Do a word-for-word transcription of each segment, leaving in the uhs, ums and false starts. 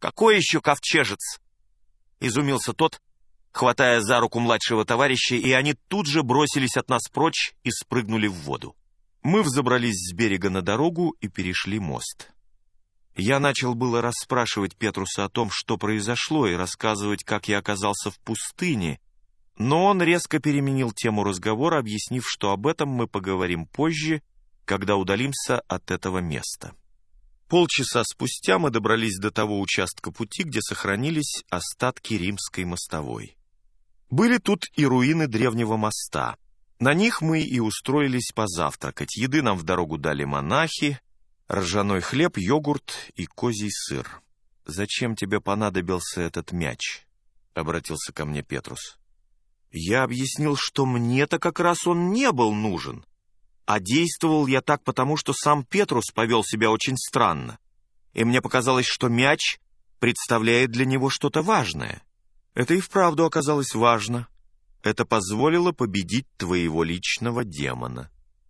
«Какой еще ковчежец?» — изумился тот, хватая за руку младшего товарища, и они тут же бросились от нас прочь и спрыгнули в воду. Мы взобрались с берега на дорогу и перешли мост. Я начал было расспрашивать Петруса о том, что произошло, и рассказывать, как я оказался в пустыне, но он резко переменил тему разговора, объяснив, что об этом мы поговорим позже, когда удалимся от этого места. Полчаса спустя мы добрались до того участка пути, где сохранились остатки римской мостовой. Были тут и руины древнего моста. На них мы и устроились позавтракать. Еды нам в дорогу дали монахи, ржаной хлеб, йогурт и козий сыр. «Зачем тебе понадобился этот мяч?» — обратился ко мне Петрус. Я объяснил, что мне-то как раз он не был нужен, а действовал я так потому, что сам Петрус повел себя очень странно, и мне показалось, что мяч представляет для него что-то важное. Это и вправду оказалось важно. Это позволило победить твоего личного демона.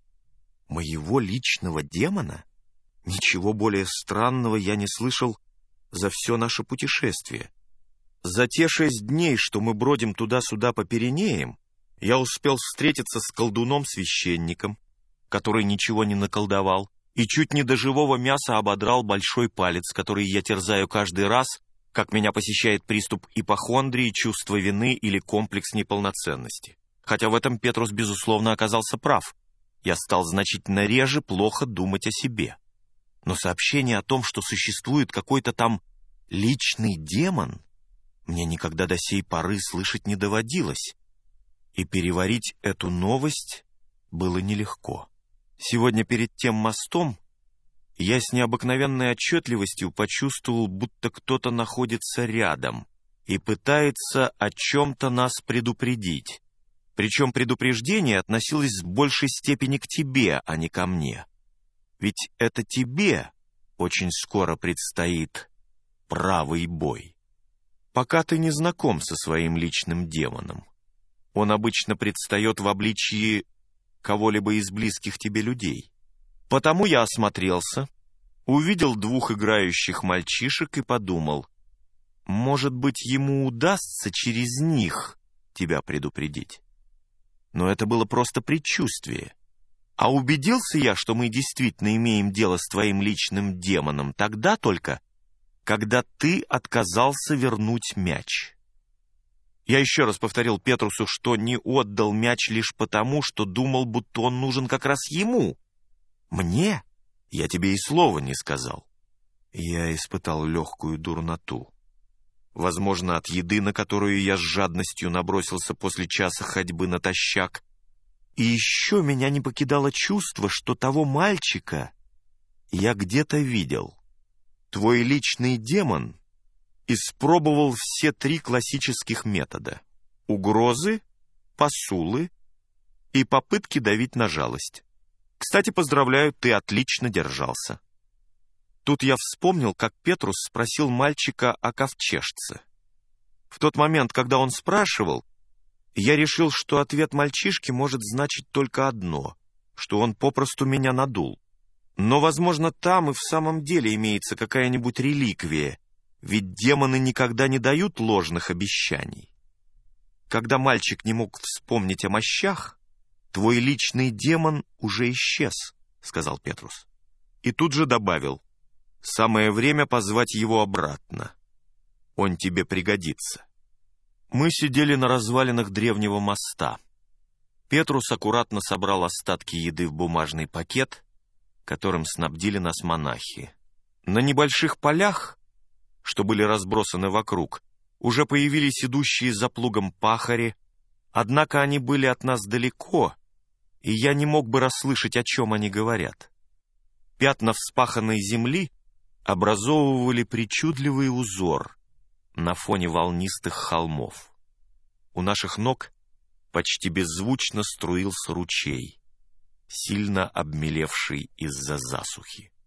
Моего личного демона? Ничего более странного я не слышал за все наше путешествие. За те шесть дней, что мы бродим туда-сюда по Пиренеям, я успел встретиться с колдуном-священником, который ничего не наколдовал, и чуть не до живого мяса ободрал большой палец, который я терзаю каждый раз, как меня посещает приступ ипохондрии, чувство вины или комплекс неполноценности. Хотя в этом Петрус, безусловно, оказался прав. Я стал значительно реже плохо думать о себе. Но сообщение о том, что существует какой-то там личный демон, мне никогда до сей поры слышать не доводилось. И переварить эту новость было нелегко. Сегодня перед тем мостом я с необыкновенной отчетливостью почувствовал, будто кто-то находится рядом и пытается о чем-то нас предупредить. Причем предупреждение относилось в большей степени к тебе, а не ко мне. Ведь это тебе очень скоро предстоит правый бой. Пока ты не знаком со своим личным демоном. Он обычно предстает в обличии кого-либо из близких тебе людей. Потому я осмотрелся, увидел двух играющих мальчишек и подумал, может быть, ему удастся через них тебя предупредить. Но это было просто предчувствие. А убедился я, что мы действительно имеем дело с твоим личным демоном тогда только, когда ты отказался вернуть мяч. Я еще раз повторил Петрусу, что не отдал мяч лишь потому, что думал, будто он нужен как раз ему. Мне? Я тебе и слова не сказал. Я испытал легкую дурноту. Возможно, от еды, на которую я с жадностью набросился после часа ходьбы натощак. И еще меня не покидало чувство, что того мальчика я где-то видел. Твой личный демон испробовал все три классических метода: угрозы, посулы и попытки давить на жалость. Кстати, поздравляю, ты отлично держался. Тут я вспомнил, как Петрус спросил мальчика о ковчежце. В тот момент, когда он спрашивал, я решил, что ответ мальчишки может значить только одно, что он попросту меня надул. Но, возможно, там и в самом деле имеется какая-нибудь реликвия, ведь демоны никогда не дают ложных обещаний. Когда мальчик не мог вспомнить о мощах, твой личный демон уже исчез, — сказал Петрус. И тут же добавил, самое время позвать его обратно. Он тебе пригодится. Мы сидели на развалинах древнего моста. Петрус аккуратно собрал остатки еды в бумажный пакет, которым снабдили нас монахи. На небольших полях, что были разбросаны вокруг, уже появились идущие за плугом пахари, однако они были от нас далеко, и я не мог бы расслышать, о чем они говорят. Пятна вспаханной земли образовывали причудливый узор на фоне волнистых холмов. У наших ног почти беззвучно струился ручей, сильно обмелевший из-за засухи.